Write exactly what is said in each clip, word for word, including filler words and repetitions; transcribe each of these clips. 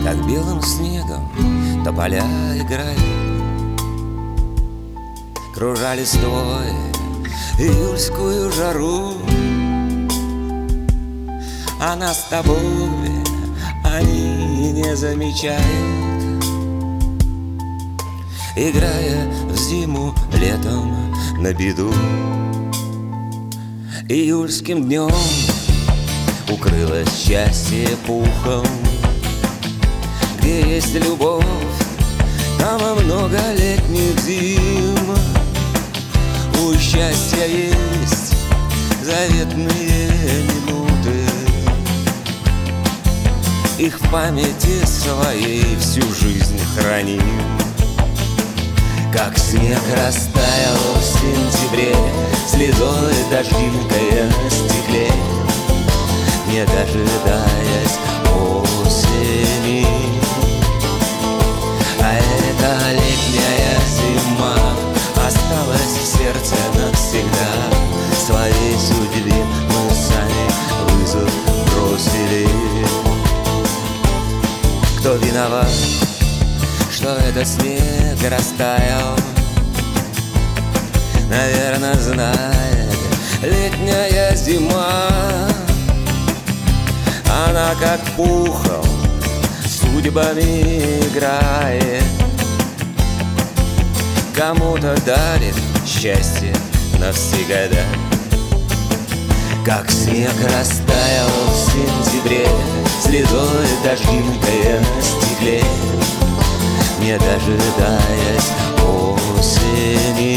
как белым снегом тополя играют, кружа листвой июльскую жару. А нас с тобой они не замечают, играя в зиму летом на беду. Июльским днем укрылось счастье пухом. Где есть любовь, там много летних зим. У счастья есть заветные минуты, их в памяти своей всю жизнь храним. Как снег растаял в сентябре, слезой дождинкой на стекле, не дожидаясь осени. А эта летняя зима осталась в сердце навсегда. Своей судьбе мы сами вызов бросили. Кто виноват, что этот снег растаял? Наверное, знает летняя зима. Она как пухом судьбами играет, кому-то дарит счастье навсегда. Как снег растаял в сентябре, слезой дождинкой на стекле, не дожидаясь осени.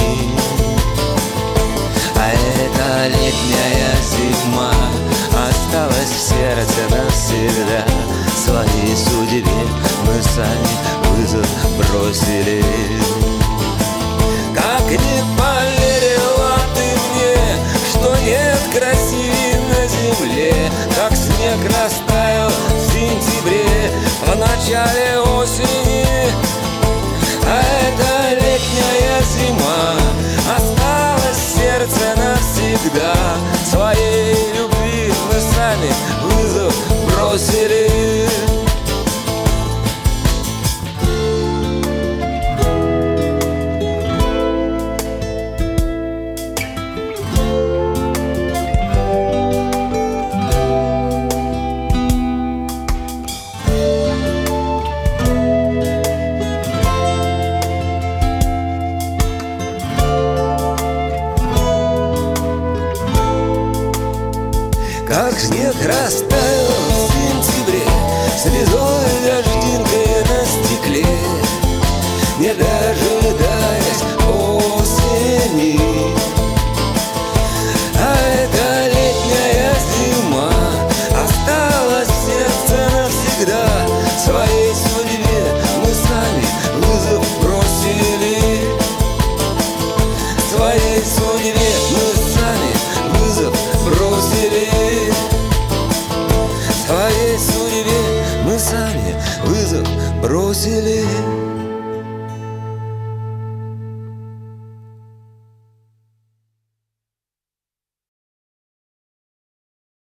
А эта летняя зима осталась в сердце навсегда. Своей судьбе мы сами вызов бросили. Как не поверила ты мне, что нет красивей на земле, как снег растаял в сентябре, в начале осени. А эта летняя зима осталась в сердце навсегда. Своей любви мы сами вызов бросили. Как снег растаял в сентябре, слезой дождинкой на стекле, не дожидаясь осени. А эта летняя зима осталась в сердце навсегда. Своей судьбе мы сами вызов бросили. Своей судьбе мы сами вызов бросили. Своей судьбе мы сами вызов бросили.